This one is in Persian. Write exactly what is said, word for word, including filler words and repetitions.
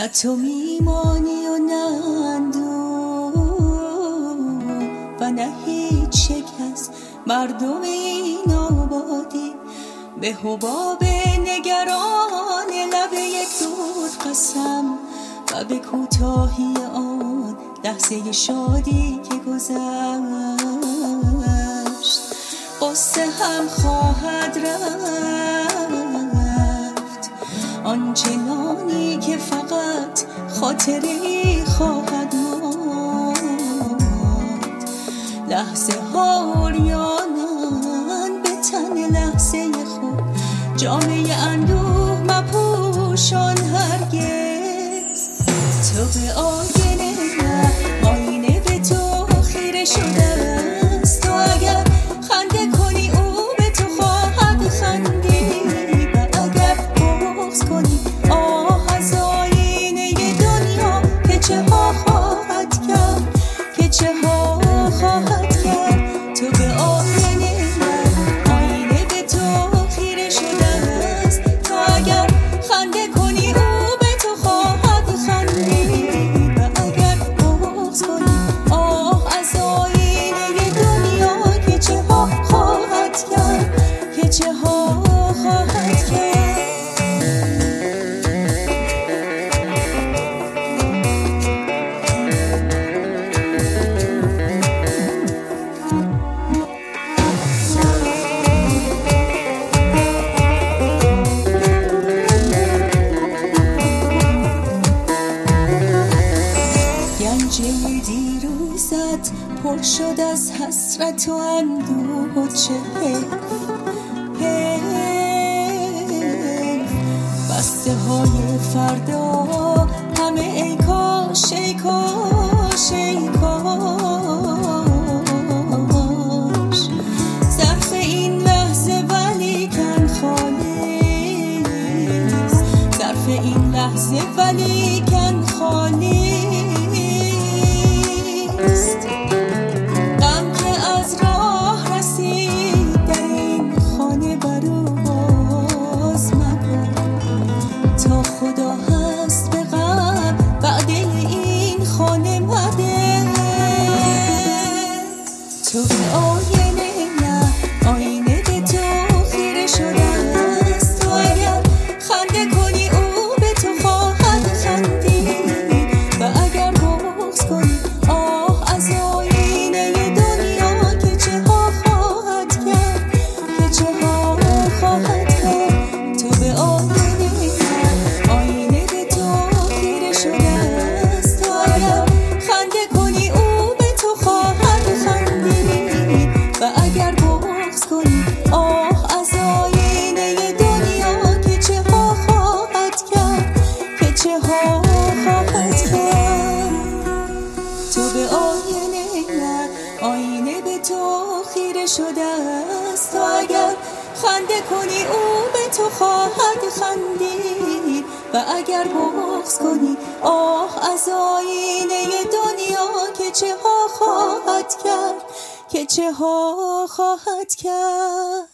نه تو میمانی و نه اندوه و نه هیچ شکست مردم این آبادی به حباب نگران لب یک دود قسم و به کوتاهی آن لحظه شادی که گذشت. قصه هم خواهد رفت آنچنانی که فقط خاطری خواهد ماند. لحظه ها عریانند به تن لحظه خود، جامعه اندوه مپوشان هرگز. تو به آینه نه، آینه به تو خیره شده است. تو اگر خنده کنی او به تو خواهد خندید و اگر بغض کنی آه از آینه دنیا که چه ها خواهد کرد، که چه ها خواهد کرد. تو به آینه نه، آینه به تو خیره شده است. تو اگر خنده کنی او به تو خواهد خندید و اگر بغض کنی آه از آینه دنیا که چه ها خواهد کرد، که چه ها خواهد کرد. گنجه دیروزت پر شد از حسرت و اندوه و چه حیف حیف. بسته های فردا همه ای کاش ای کاش ای کاش. ظرف این لحظه ولیکن خالی است، ظرف این لحظه ولیکن خالی است. غم که از راه رسید در این خانه برو باز مکن. تا خدا هست به غم بعد این خانه مده. تو به آینه نه، آینه به تو خیره شده است. تو اگر خنده کنی او به تو خواهد خندید و اگر بغض کنی آه از آینه دنیا که چه ها خواهد کرد، که چه ها خواهد کرد. تو به آینه نه، آینه به تو خیره شده است. تو اگر خنده کنی او به تو خواهد خندید و اگر بغض کنی آه از آینه دنیا که چه ها خواهد کرد، که چه ها خواهد کرد. تو به آینه نه، آینه به تو خیره شده است. تو اگر خنده کنی او به تو خواهد خندید و اگر بغض کنی آه از آینه دنیا که چه ها خواهد کرد، که چه ها خواهد کرد.